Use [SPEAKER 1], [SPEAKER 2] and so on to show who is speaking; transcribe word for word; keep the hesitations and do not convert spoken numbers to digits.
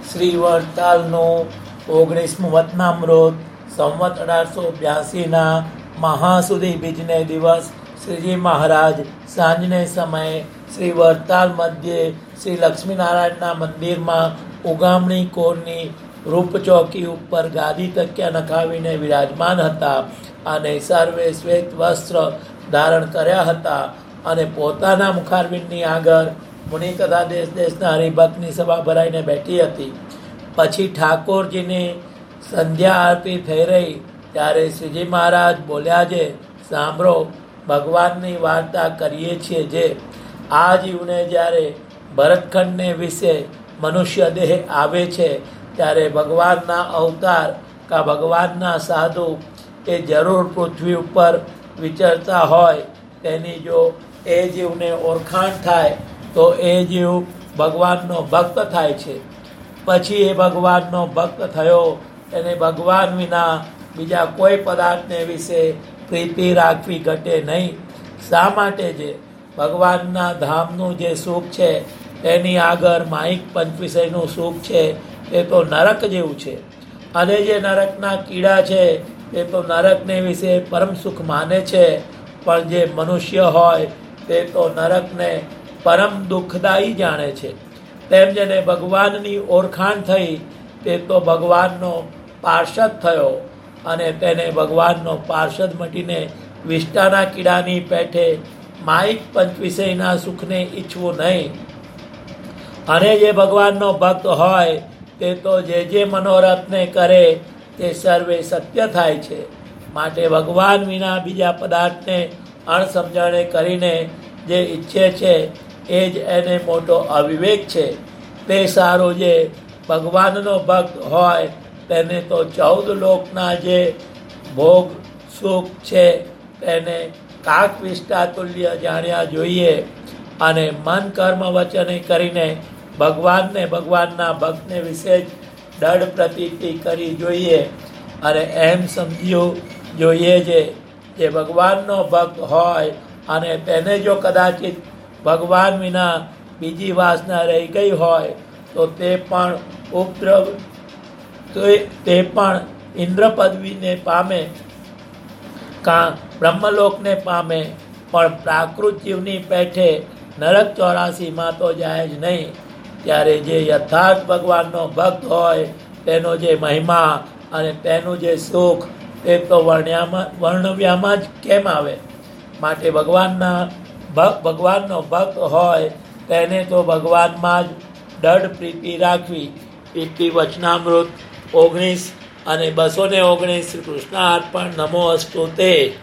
[SPEAKER 1] શ્રી વડતાલનું ઓગણીસમું વતનામૃત સંવત અઢારસો બ્યાસીના મહાસુદી બીજને દિવસ શ્રીજી મહારાજ સાંજને સમયે શ્રી વડતાલ મધ્યે શ્રી લક્ષ્મીનારાયણના મંદિરમાં ઉગામણી કોરની રૂપચોકી ઉપર ગાદી તકિયા નખાવીને વિરાજમાન હતા અને સર્વે શ્વેત વસ્ત્ર ધારણ કર્યા હતા અને પોતાના મુખારવિંદની આગળ મુનિ તથા દેશ દેશના હરિભક્તની સભા ભરાઈને બેઠી હતી. પછી ઠાકોરજીની સંધ્યા આરતી થઈ રહી ત્યારે શ્રીજી મહારાજ બોલ્યા છે, સાંભળો, ભગવાનની વાર્તા કરીએ છીએ જે આ જીવને જ્યારે ભરતખંડને વિશે મનુષ્ય દેહ આવે છે ત્યારે ભગવાનના અવતાર કા ભગવાનના સાધુ એ જરૂર પૃથ્વી ઉપર વિચરતા હોય તેની જો એ જીવને ઓળખાણ થાય તો એ જીવ ભગવાનનો ભક્ત થાય છે. પછી એ ભગવાનનો ભક્ત થયો એને ભગવાન વિના બીજા કોઈ પદાર્થને વિશે પ્રીતિ રાખવી ઘટે નહીં. શા માટે છે? ભગવાનના ધામનું જે સુખ છે એની આગળ માહિક પંચવિષયનું સુખ છે એ તો નરક જેવું છે. અને જે નરકના કીડા છે એ તો નરકને વિશે પરમ સુખ માને છે, પણ જે મનુષ્ય હોય તે તો નરકને પરમ દુઃખદાયી જાણે છે. તેમ જેને ભગવાનની ઓળખાણ થઈ તે તો ભગવાનનો પાર્ષદ થયો અને તેને ભગવાનનો પાર્ષદ મટીને વિષ્ટાના કીડાની પેઠે માહિક પંચવિષયના સુખને ઈચ્છવું નહીં. અને જે ભગવાનનો ભક્ત હોય તે તો જે જે મનોરથને કરે તે સર્વે સત્ય થાય છે. માટે ભગવાન વિના બીજા પદાર્થને અણસમજણે કરીને જે ઈચ્છે છે એ જ એને મોટો અવિવેક છે. તે સારો જે ભગવાનનો ભક્ત હોય તેને તો ચૌદ લોકના જે ભોગ સુખ છે તેને કાક વિષ્ટા તુલ્ય જાણ્યા જોઈએ અને મન કર્મ વચને કરીને ભગવાનને ભગવાનના ભક્તને વિશે જ દૃઢ પ્રતીતિ કરી જોઈએ. અને એમ સમજ્યું જોઈએ છે જે ભગવાનનો ભક્ત હોય અને તેને જો કદાચિત ભગવાન વિના બીજી વાસના રહી ગઈ હોય તો તે પણ ઉપદ્રવ તે પણ ઇન્દ્ર પદવીને પામે કાં બ્રહ્મલોકને પામે, પણ પ્રાકૃત જીવની પેઠે નરક ચોરાસીમાં તો જાય જ નહીં. ત્યારે જે યથાર્થ ભગવાનનો ભક્ત હોય તેનો જે મહિમા અને તેનું જે સુખ તે તો વર્ણ્યામાં વર્ણવ્યામાં જ કેમ આવે? માટે ભગવાનના ભગવાનનો ભક્ત હોય તેને તો ભગવાનમાં જ દૃઢ પ્રીતિ રાખવી. પ્રીતિ વચનામૃત ઓગણીસ અને બસો ને ઓગણીસ શ્રી કૃષ્ણ અર્પણ. નમો અસ્તુ તે.